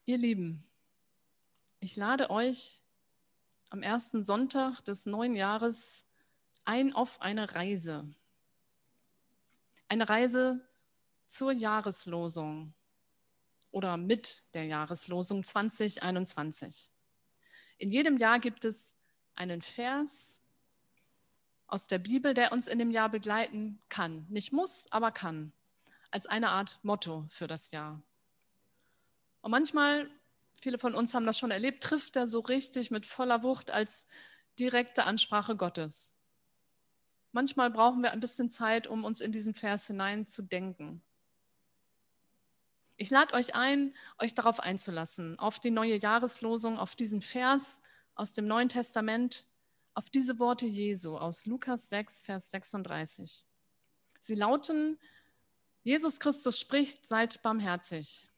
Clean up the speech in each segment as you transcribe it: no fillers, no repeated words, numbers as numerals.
Ihr Lieben, ich lade euch am ersten Sonntag des neuen Jahres ein auf eine Reise. Eine Reise zur Jahreslosung oder mit der Jahreslosung 2021. In jedem Jahr gibt es einen Vers aus der Bibel, der uns in dem Jahr begleiten kann. Nicht muss, aber kann. Als eine Art Motto für das Jahr. Und manchmal, viele von uns haben das schon erlebt, trifft er so richtig mit voller Wucht als direkte Ansprache Gottes. Manchmal brauchen wir ein bisschen Zeit, um uns in diesen Vers hineinzudenken. Ich lade euch ein, euch darauf einzulassen, auf die neue Jahreslosung, auf diesen Vers aus dem Neuen Testament, auf diese Worte Jesu aus Lukas 6, Vers 36. Sie lauten: Jesus Christus spricht, seid barmherzig.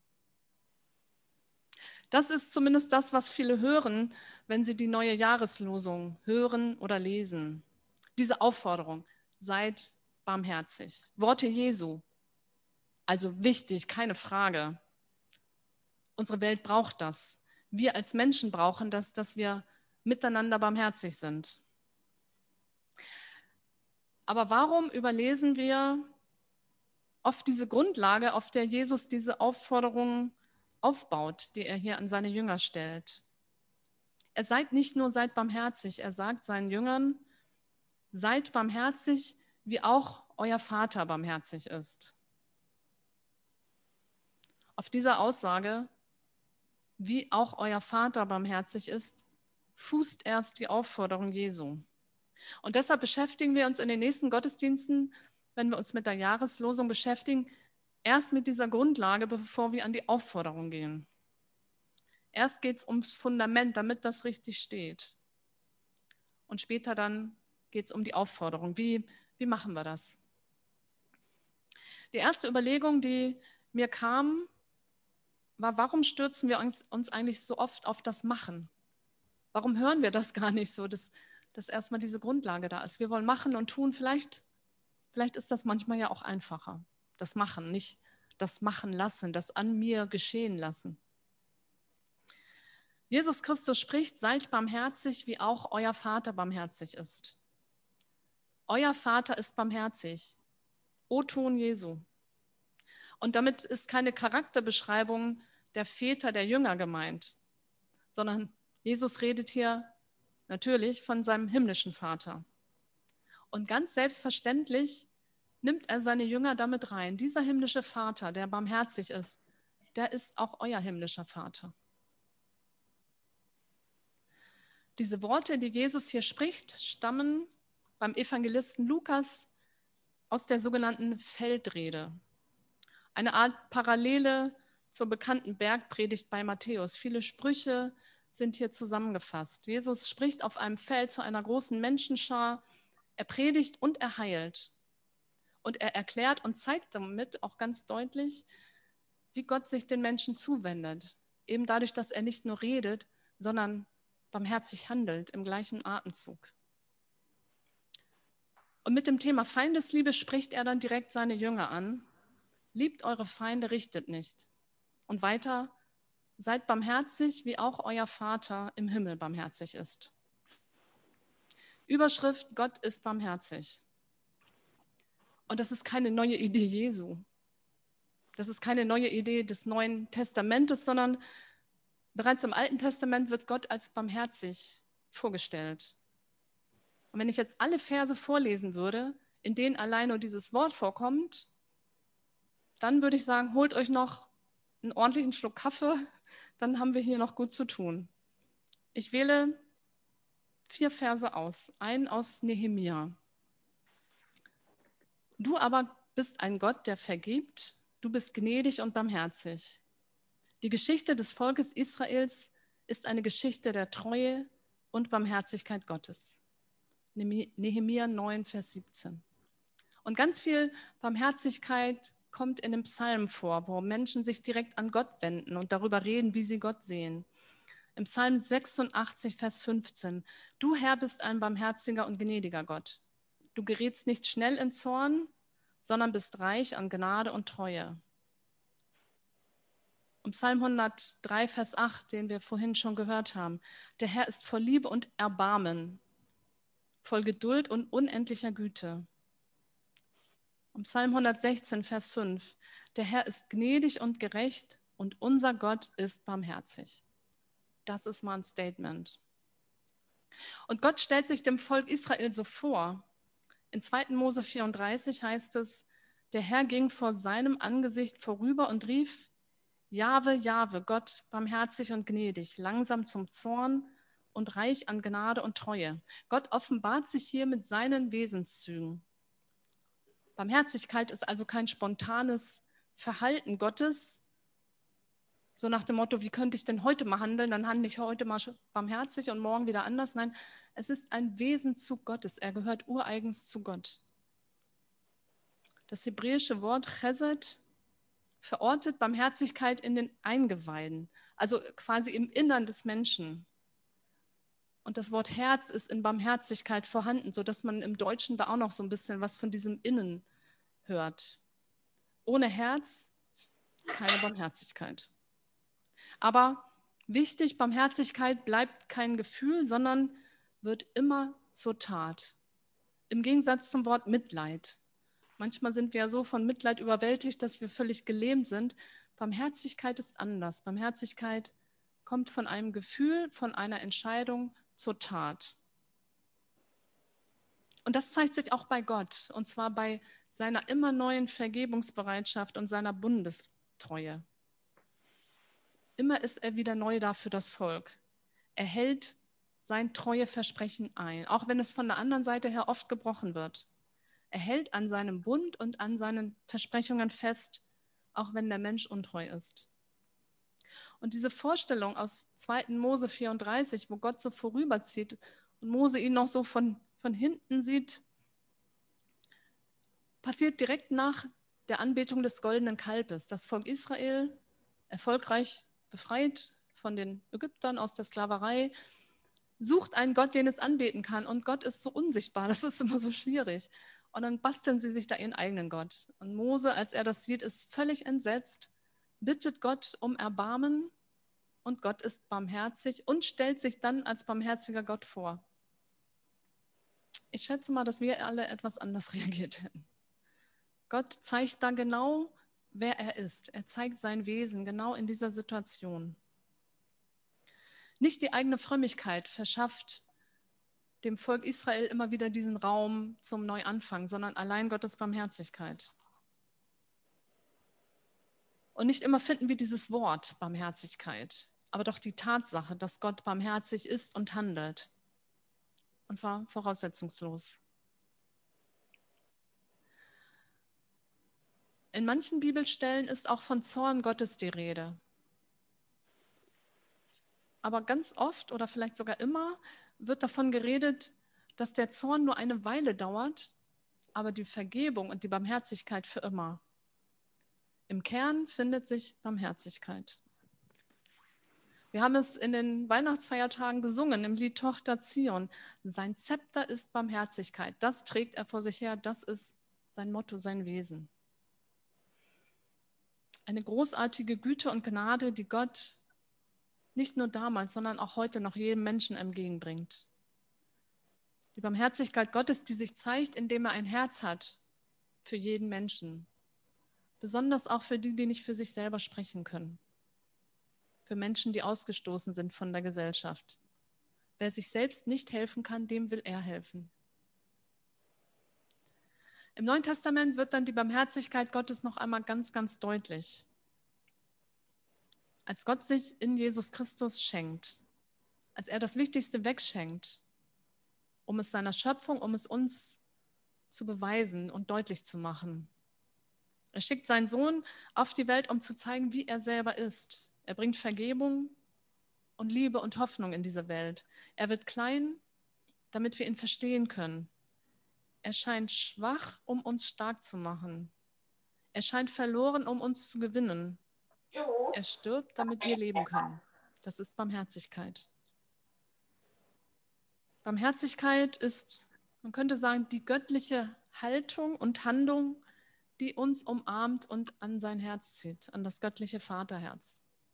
Das ist zumindest das, was viele hören, wenn sie die neue Jahreslosung hören oder lesen. Diese Aufforderung, seid barmherzig. Worte Jesu, also wichtig, keine Frage. Unsere Welt braucht das. Wir als Menschen brauchen das, dass wir miteinander barmherzig sind. Aber warum überlesen wir oft diese Grundlage, auf der Jesus diese Aufforderung aufbaut, die er hier an seine Jünger stellt? Er sagt nicht nur, seid barmherzig, er sagt seinen Jüngern, seid barmherzig, wie auch euer Vater barmherzig ist. Auf dieser Aussage, wie auch euer Vater barmherzig ist, fußt erst die Aufforderung Jesu. Und deshalb beschäftigen wir uns in den nächsten Gottesdiensten, wenn wir uns mit der Jahreslosung beschäftigen, erst mit dieser Grundlage, bevor wir an die Aufforderung gehen. Erst geht es ums Fundament, damit das richtig steht. Und später dann geht es um die Aufforderung. Wie machen wir das? Die erste Überlegung, die mir kam, war, warum stürzen wir uns eigentlich so oft auf das Machen? Warum hören wir das gar nicht so, dass erstmal diese Grundlage da ist? Wir wollen machen und tun. Vielleicht ist das manchmal ja auch einfacher. Das Machen, nicht das Machen lassen, das an mir geschehen lassen. Jesus Christus spricht, seid barmherzig, wie auch euer Vater barmherzig ist. Euer Vater ist barmherzig. O-Ton Jesu. Und damit ist keine Charakterbeschreibung der Väter der Jünger gemeint, sondern Jesus redet hier natürlich von seinem himmlischen Vater. Und ganz selbstverständlich nimmt er seine Jünger damit rein. Dieser himmlische Vater, der barmherzig ist, der ist auch euer himmlischer Vater. Diese Worte, die Jesus hier spricht, stammen beim Evangelisten Lukas aus der sogenannten Feldrede. Eine Art Parallele zur bekannten Bergpredigt bei Matthäus. Viele Sprüche sind hier zusammengefasst. Jesus spricht auf einem Feld zu einer großen Menschenschar. Er predigt und er heilt. Und er erklärt und zeigt damit auch ganz deutlich, wie Gott sich den Menschen zuwendet. Eben dadurch, dass er nicht nur redet, sondern barmherzig handelt im gleichen Atemzug. Und mit dem Thema Feindesliebe spricht er dann direkt seine Jünger an. Liebt eure Feinde, richtet nicht. Und weiter, seid barmherzig, wie auch euer Vater im Himmel barmherzig ist. Überschrift, Gott ist barmherzig. Und das ist keine neue Idee Jesu. Das ist keine neue Idee des Neuen Testamentes, sondern bereits im Alten Testament wird Gott als barmherzig vorgestellt. Und wenn ich jetzt alle Verse vorlesen würde, in denen allein nur dieses Wort vorkommt, dann würde ich sagen, holt euch noch einen ordentlichen Schluck Kaffee, dann haben wir hier noch gut zu tun. Ich wähle 4 Verse aus, einen aus Nehemia. Du aber bist ein Gott, der vergibt, du bist gnädig und barmherzig. Die Geschichte des Volkes Israels ist eine Geschichte der Treue und Barmherzigkeit Gottes. Nehemia 9, Vers 17. Und ganz viel Barmherzigkeit kommt in den Psalmen vor, wo Menschen sich direkt an Gott wenden und darüber reden, wie sie Gott sehen. Im Psalm 86, Vers 15. Du, Herr, bist ein barmherziger und gnädiger Gott. Du gerätst nicht schnell in Zorn, sondern bist reich an Gnade und Treue. Und Und Psalm 103, Vers 8, den wir vorhin schon gehört haben. Der Herr ist voll Liebe und Erbarmen, voll Geduld und unendlicher Güte. Und Psalm 116, Vers 5. Der Herr ist gnädig und gerecht und unser Gott ist barmherzig. Das ist mal ein Statement. Und Gott stellt sich dem Volk Israel so vor. In 2. Mose 34 heißt es, der Herr ging vor seinem Angesicht vorüber und rief, Jahwe, Jahwe, Gott, barmherzig und gnädig, langsam zum Zorn und reich an Gnade und Treue. Gott offenbart sich hier mit seinen Wesenszügen. Barmherzigkeit ist also kein spontanes Verhalten Gottes, so nach dem Motto, wie könnte ich denn heute mal handeln, dann handle ich heute mal barmherzig und morgen wieder anders. Nein, es ist ein Wesenszug Gottes, er gehört ureigens zu Gott. Das hebräische Wort Chesed verortet Barmherzigkeit in den Eingeweiden, also quasi im Innern des Menschen. Und das Wort Herz ist in Barmherzigkeit vorhanden, sodass man im Deutschen da auch noch so ein bisschen was von diesem Innen hört. Ohne Herz keine Barmherzigkeit. Aber wichtig, Barmherzigkeit bleibt kein Gefühl, sondern wird immer zur Tat. Im Gegensatz zum Wort Mitleid. Manchmal sind wir ja so von Mitleid überwältigt, dass wir völlig gelähmt sind. Barmherzigkeit ist anders. Barmherzigkeit kommt von einem Gefühl, von einer Entscheidung zur Tat. Und das zeigt sich auch bei Gott, und zwar bei seiner immer neuen Vergebungsbereitschaft und seiner Bundestreue. Immer ist er wieder neu da für das Volk. Er hält sein Treueversprechen ein, auch wenn es von der anderen Seite her oft gebrochen wird. Er hält an seinem Bund und an seinen Versprechungen fest, auch wenn der Mensch untreu ist. Und diese Vorstellung aus 2. Mose 34, wo Gott so vorüberzieht und Mose ihn noch so von hinten sieht, passiert direkt nach der Anbetung des goldenen Kalbes. Das Volk Israel, erfolgreich befreit von den Ägyptern aus der Sklaverei, sucht einen Gott, den es anbeten kann. Und Gott ist so unsichtbar, das ist immer so schwierig. Und dann basteln sie sich da ihren eigenen Gott. Und Mose, als er das sieht, ist völlig entsetzt, bittet Gott um Erbarmen und Gott ist barmherzig und stellt sich dann als barmherziger Gott vor. Ich schätze mal, dass wir alle etwas anders reagiert hätten. Gott zeigt da genau, wer er ist. Er zeigt sein Wesen genau in dieser Situation. Nicht die eigene Frömmigkeit verschafft dem Volk Israel immer wieder diesen Raum zum Neuanfang, sondern allein Gottes Barmherzigkeit. Und nicht immer finden wir dieses Wort Barmherzigkeit, aber doch die Tatsache, dass Gott barmherzig ist und handelt. Und zwar voraussetzungslos. In manchen Bibelstellen ist auch von Zorn Gottes die Rede. Aber ganz oft oder vielleicht sogar immer wird davon geredet, dass der Zorn nur eine Weile dauert, aber die Vergebung und die Barmherzigkeit für immer. Im Kern findet sich Barmherzigkeit. Wir haben es in den Weihnachtsfeiertagen gesungen, im Lied Tochter Zion. Sein Zepter ist Barmherzigkeit. Das trägt er vor sich her. Das ist sein Motto, sein Wesen. Eine großartige Güte und Gnade, die Gott nicht nur damals, sondern auch heute noch jedem Menschen entgegenbringt. Die Barmherzigkeit Gottes, die sich zeigt, indem er ein Herz hat für jeden Menschen. Besonders auch für die, die nicht für sich selber sprechen können. Für Menschen, die ausgestoßen sind von der Gesellschaft. Wer sich selbst nicht helfen kann, dem will er helfen. Im Neuen Testament wird dann die Barmherzigkeit Gottes noch einmal ganz, ganz deutlich. Als Gott sich in Jesus Christus schenkt, als er das Wichtigste wegschenkt, um es seiner Schöpfung, um es uns zu beweisen und deutlich zu machen. Er schickt seinen Sohn auf die Welt, um zu zeigen, wie er selber ist. Er bringt Vergebung und Liebe und Hoffnung in diese Welt. Er wird klein, damit wir ihn verstehen können. Er scheint schwach, um uns stark zu machen. Er scheint verloren, um uns zu gewinnen. Er stirbt, damit wir leben können. Das ist Barmherzigkeit. Barmherzigkeit ist, man könnte sagen, die göttliche Haltung und Handlung, die uns umarmt und an sein Herz zieht, an das göttliche Vaterherz.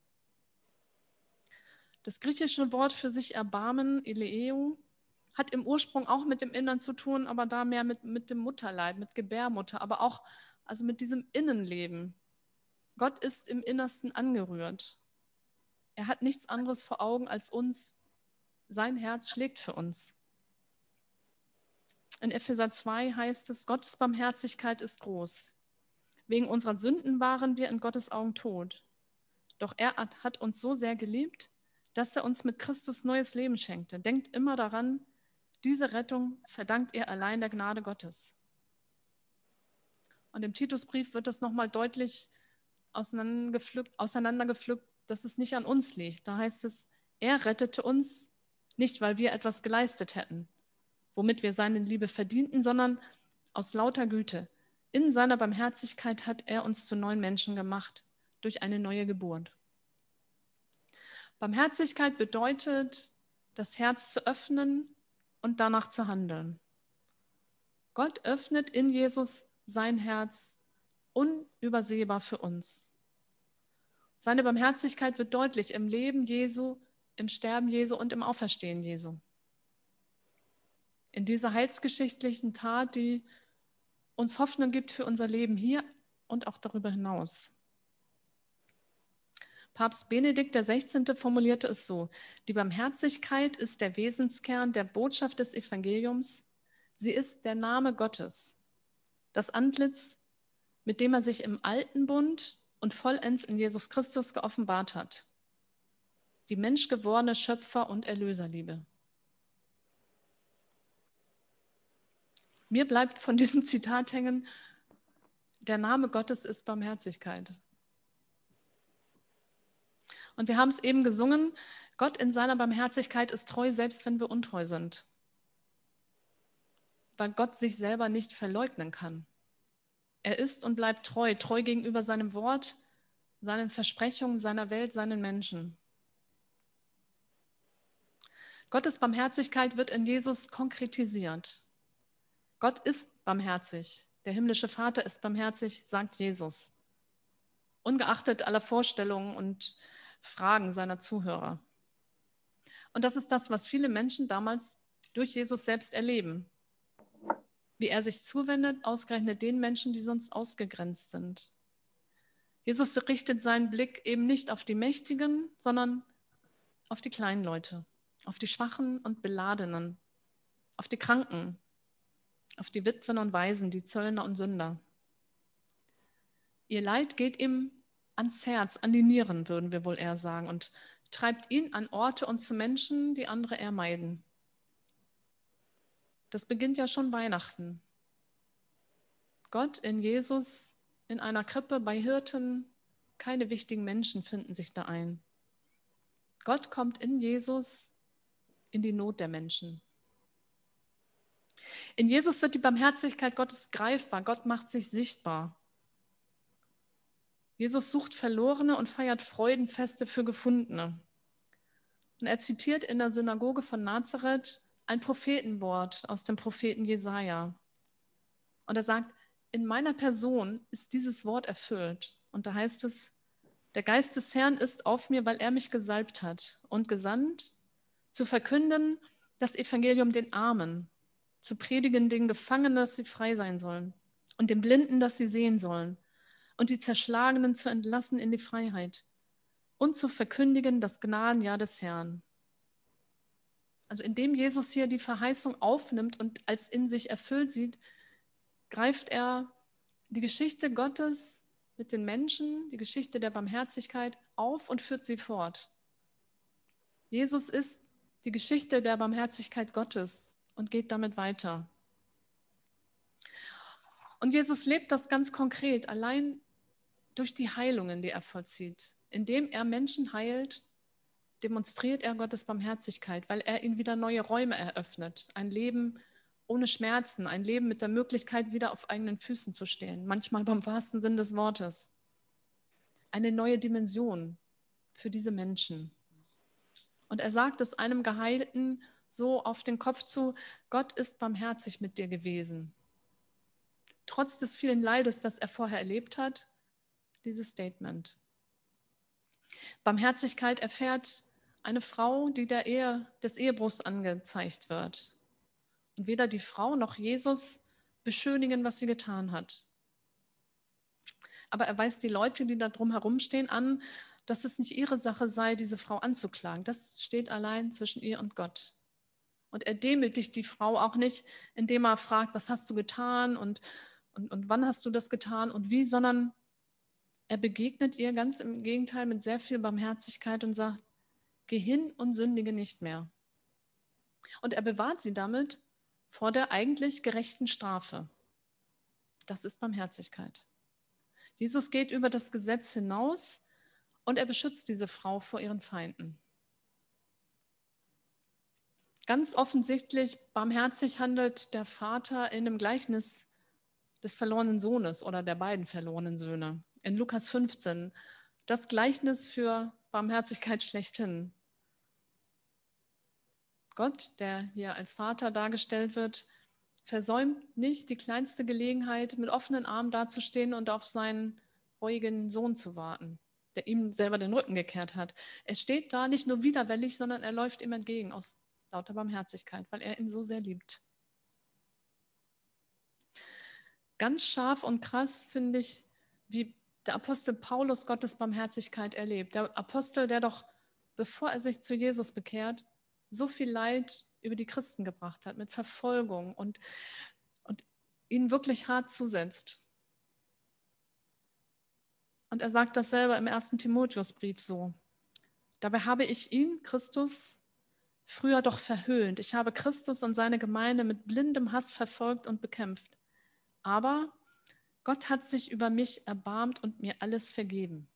Das griechische Wort für sich Erbarmen, Eleo, hat im Ursprung auch mit dem Innern zu tun, aber da mehr mit dem Mutterleib, mit Gebärmutter, aber auch also mit diesem Innenleben. Gott ist im Innersten angerührt. Er hat nichts anderes vor Augen als uns. Sein Herz schlägt für uns. In Epheser 2 heißt es, Gottes Barmherzigkeit ist groß. Wegen unserer Sünden waren wir in Gottes Augen tot. Doch er hat uns so sehr geliebt, dass er uns mit Christus neues Leben schenkte. Denkt immer daran, diese Rettung verdankt ihr allein der Gnade Gottes. Und im Titusbrief wird das nochmal deutlich auseinandergepflückt, dass es nicht an uns liegt. Da heißt es, er rettete uns nicht, weil wir etwas geleistet hätten, womit wir seine Liebe verdienten, sondern aus lauter Güte. In seiner Barmherzigkeit hat er uns zu neuen Menschen gemacht, durch eine neue Geburt. Barmherzigkeit bedeutet, das Herz zu öffnen und danach zu handeln. Gott öffnet in Jesus sein Herz unübersehbar für uns. Seine Barmherzigkeit wird deutlich im Leben Jesu, im Sterben Jesu und im Auferstehen Jesu. In dieser heilsgeschichtlichen Tat, die uns Hoffnung gibt für unser Leben hier und auch darüber hinaus. Papst Benedikt XVI. Formulierte es so: Die Barmherzigkeit ist der Wesenskern der Botschaft des Evangeliums. Sie ist der Name Gottes, das Antlitz, mit dem er sich im alten Bund und vollends in Jesus Christus geoffenbart hat. Die menschgewordene Schöpfer- und Erlöserliebe. Mir bleibt von diesem Zitat hängen, der Name Gottes ist Barmherzigkeit. Und wir haben es eben gesungen, Gott in seiner Barmherzigkeit ist treu, selbst wenn wir untreu sind. Weil Gott sich selber nicht verleugnen kann. Er ist und bleibt treu, treu gegenüber seinem Wort, seinen Versprechungen, seiner Welt, seinen Menschen. Gottes Barmherzigkeit wird in Jesus konkretisiert. Gott ist barmherzig. Der himmlische Vater ist barmherzig, sagt Jesus. Ungeachtet aller Vorstellungen und Fragen seiner Zuhörer. Und das ist das, was viele Menschen damals durch Jesus selbst erleben. Wie er sich zuwendet, ausgerechnet den Menschen, die sonst ausgegrenzt sind. Jesus richtet seinen Blick eben nicht auf die Mächtigen, sondern auf die kleinen Leute, auf die Schwachen und Beladenen, auf die Kranken, auf die Witwen und Waisen, die Zöllner und Sünder. Ihr Leid geht ihm ans Herz, an die Nieren, würden wir wohl eher sagen, und treibt ihn an Orte und zu Menschen, die andere eher meiden. Das beginnt ja schon Weihnachten. Gott in Jesus, in einer Krippe bei Hirten, keine wichtigen Menschen finden sich da ein. Gott kommt in Jesus in die Not der Menschen. In Jesus wird die Barmherzigkeit Gottes greifbar. Gott macht sich sichtbar. Jesus sucht Verlorene und feiert Freudenfeste für Gefundene. Und er zitiert in der Synagoge von Nazareth ein Prophetenwort aus dem Propheten Jesaja. Und er sagt, in meiner Person ist dieses Wort erfüllt. Und da heißt es, der Geist des Herrn ist auf mir, weil er mich gesalbt hat und gesandt, zu verkünden das Evangelium den Armen, zu predigen den Gefangenen, dass sie frei sein sollen und den Blinden, dass sie sehen sollen und die Zerschlagenen zu entlassen in die Freiheit und zu verkündigen das Gnadenjahr des Herrn. Also indem Jesus hier die Verheißung aufnimmt und als in sich erfüllt sieht, greift er die Geschichte Gottes mit den Menschen, die Geschichte der Barmherzigkeit auf und führt sie fort. Jesus ist die Geschichte der Barmherzigkeit Gottes und geht damit weiter. Und Jesus lebt das ganz konkret, allein durch die Heilungen, die er vollzieht. Indem er Menschen heilt, demonstriert er Gottes Barmherzigkeit, weil er ihnen wieder neue Räume eröffnet. Ein Leben ohne Schmerzen, ein Leben mit der Möglichkeit, wieder auf eigenen Füßen zu stehen. Manchmal beim wahrsten Sinn des Wortes. Eine neue Dimension für diese Menschen. Und er sagt es einem Geheilten so auf den Kopf zu, Gott ist barmherzig mit dir gewesen. Trotz des vielen Leides, das er vorher erlebt hat, dieses Statement. Barmherzigkeit erfährt eine Frau, die des Ehebruchs angezeigt wird. Und weder die Frau noch Jesus beschönigen, was sie getan hat. Aber er weist die Leute, die da drum herumstehen, an, dass es nicht ihre Sache sei, diese Frau anzuklagen. Das steht allein zwischen ihr und Gott. Und er demütigt die Frau auch nicht, indem er fragt, was hast du getan und wann hast du das getan und wie, sondern er begegnet ihr ganz im Gegenteil mit sehr viel Barmherzigkeit und sagt, geh hin und sündige nicht mehr. Und er bewahrt sie damit vor der eigentlich gerechten Strafe. Das ist Barmherzigkeit. Jesus geht über das Gesetz hinaus und er beschützt diese Frau vor ihren Feinden. Ganz offensichtlich barmherzig handelt der Vater in dem Gleichnis des verlorenen Sohnes oder der beiden verlorenen Söhne. In Lukas 15, das Gleichnis für Barmherzigkeit schlechthin. Gott, der hier als Vater dargestellt wird, versäumt nicht die kleinste Gelegenheit, mit offenen Armen dazustehen und auf seinen reuigen Sohn zu warten, der ihm selber den Rücken gekehrt hat. Er steht da nicht nur widerwillig, sondern er läuft ihm entgegen aus lauter Barmherzigkeit, weil er ihn so sehr liebt. Ganz scharf und krass finde ich, wie der Apostel Paulus Gottes Barmherzigkeit erlebt. Der Apostel, der doch, bevor er sich zu Jesus bekehrt, so viel Leid über die Christen gebracht hat, mit Verfolgung und ihnen wirklich hart zusetzt. Und er sagt das selber im 1. Timotheusbrief so. Dabei habe ich ihn, Christus, früher doch verhöhnt. Ich habe Christus und seine Gemeinde mit blindem Hass verfolgt und bekämpft. Aber Gott hat sich über mich erbarmt und mir alles vergeben.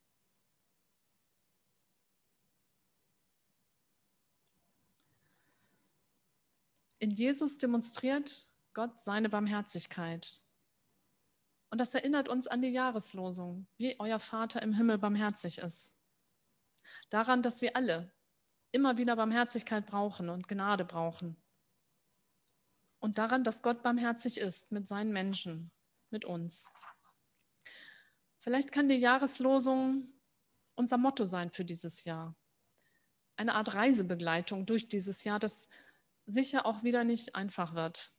In Jesus demonstriert Gott seine Barmherzigkeit. Und das erinnert uns an die Jahreslosung, wie euer Vater im Himmel barmherzig ist. Daran, dass wir alle immer wieder Barmherzigkeit brauchen und Gnade brauchen. Und daran, dass Gott barmherzig ist mit seinen Menschen, mit uns. Vielleicht kann die Jahreslosung unser Motto sein für dieses Jahr. Eine Art Reisebegleitung durch dieses Jahr, das sicher auch wieder nicht einfach wird.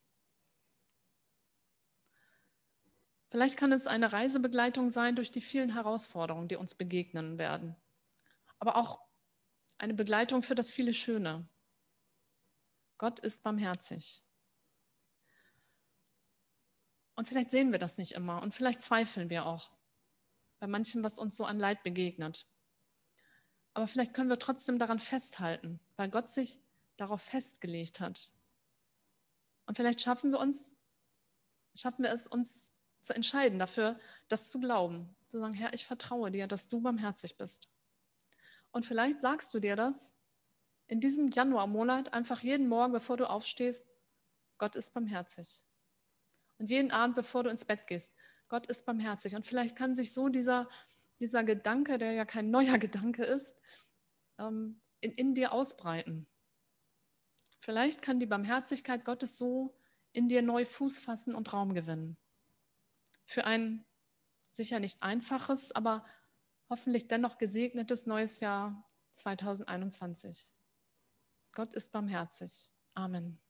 Vielleicht kann es eine Reisebegleitung sein durch die vielen Herausforderungen, die uns begegnen werden. Aber auch eine Begleitung für das viele Schöne. Gott ist barmherzig. Und vielleicht sehen wir das nicht immer und vielleicht zweifeln wir auch bei manchem, was uns so an Leid begegnet. Aber vielleicht können wir trotzdem daran festhalten, weil Gott sich darauf festgelegt hat. Und vielleicht schaffen wir es, uns zu entscheiden dafür, das zu glauben. Zu sagen, Herr, ich vertraue dir, dass du barmherzig bist. Und vielleicht sagst du dir das in diesem Januarmonat einfach jeden Morgen, bevor du aufstehst, Gott ist barmherzig. Und jeden Abend, bevor du ins Bett gehst, Gott ist barmherzig. Und vielleicht kann sich so dieser Gedanke, der ja kein neuer Gedanke ist, in dir ausbreiten. Vielleicht kann die Barmherzigkeit Gottes so in dir neu Fuß fassen und Raum gewinnen. Für ein sicher nicht einfaches, aber hoffentlich dennoch gesegnetes neues Jahr 2021. Gott ist barmherzig. Amen.